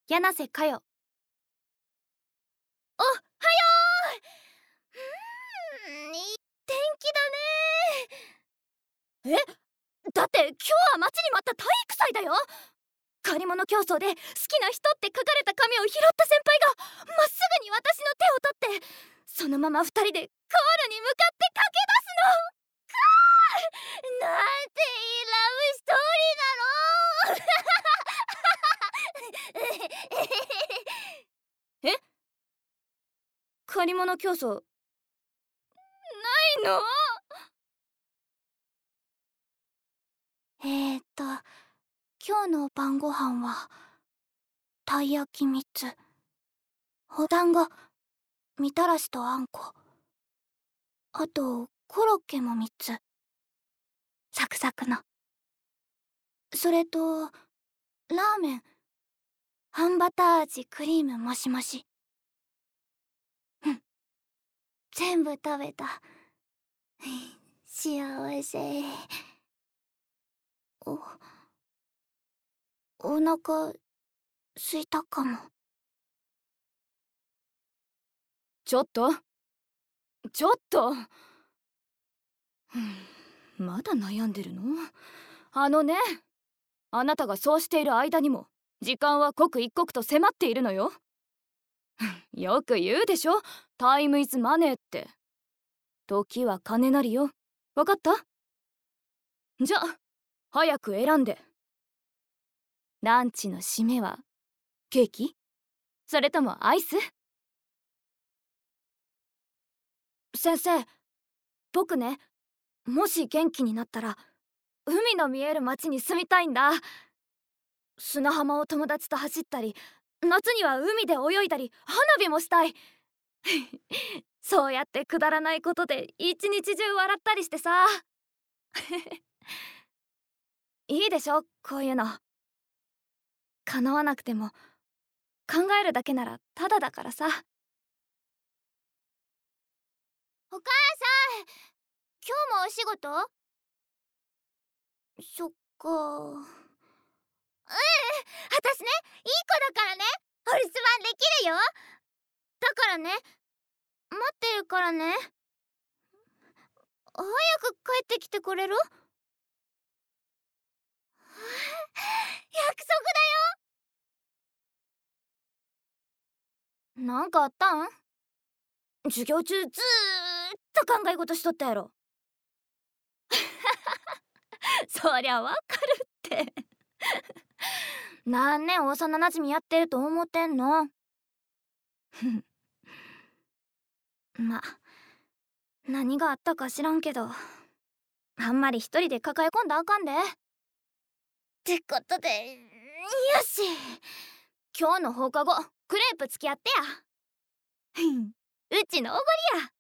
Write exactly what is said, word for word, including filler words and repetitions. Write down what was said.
柳瀬佳代。おはよう。うーん、いい天気だね。え、だって今日は待ちに待った体育祭だよ。借り物競争で好きな人って書かれた紙を拾った先輩がまっすぐに私の手を取って、そのまま二人でゴールに向かって駆け出すの。かあ、なんていいラブストーリーなの。え、借り物競争ないの？えーと今日の晩ご飯はたい焼きみっつ、お団子、みたらしとあんこ、あとコロッケもみっつ、サクサクの。それとラーメン、半バター味クリームもしもし。うん、全部食べた。幸せ。おお腹すいたかも。ちょっとちょっとまだ悩んでるの？あのね、あなたがそうしている間にも時間は刻一刻と迫っているのよ。よく言うでしょ、タイムイズマネーって。時は金なりよ。わかった？じゃあ早く選んで。ランチの締めはケーキ？それともアイス？先生、僕ね、もし元気になったら海の見える町に住みたいんだ。砂浜を友達と走ったり、夏には海で泳いだり花火もしたい。そうやってくだらないことで一日中笑ったりしてさ。いいでしょ、こういうの。叶わなくても考えるだけならタダだからさ。お母さん、今日もお仕事？そっか。うん、私ね、いい子だからね、お留守番できるよ。だからね、待ってるからね。早く帰ってきてくれる？約束だよ。なんかあったん？授業中ずーっと考え事しとったやろ。そりゃわかるって。何年幼なじみやってると思ってんの？ま、何があったか知らんけど、あんまり一人で抱え込んだらあかんで。ってことで、よし、今日の放課後クレープ付き合ってや。うちのおごりや。